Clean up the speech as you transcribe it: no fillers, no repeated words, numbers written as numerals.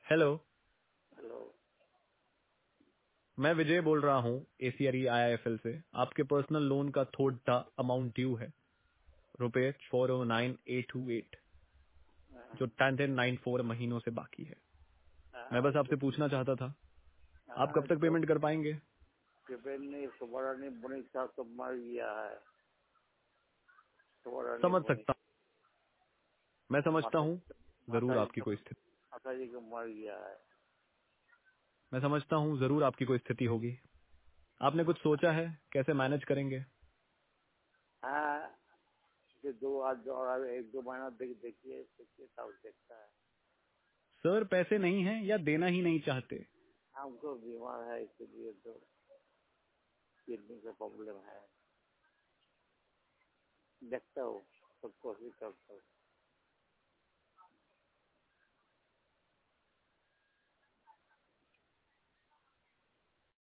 Hello. Hello. मैं विजय बोल रहा हूँ एसीआरई आईआईएफएल से। आपके पर्सनल लोन का थोड़ा अमाउंट ड्यू है, रुपए 409828, जो 1094 महीनों से बाकी है। मैं बस आपसे पूछना चाहता था, आप कब तक तो पेमेंट कर पाएंगे? ने सुबरानी बनी था तो मर गया है। सुबरानी समझ बनी सकता हूँ, मैं समझता माता हूँ माता जरूर जी आपकी का कोई स्थिति। माता जी का मर गया है। मैं समझता हूँ जरूर आपकी कोई स्थिति होगी। आपने कुछ सोचा है कैसे मैनेज करेंगे? हाँ, कि दो आज और एक दो महीना देखिए देखिए तब देखता है। सर पैसे नहीं हैं या देना ही नहीं चाहते? हमको बीमार है इसलिए तो किडनी का प्रॉब्लम है। देखता हूँ, सब कोशिश करता हूँ।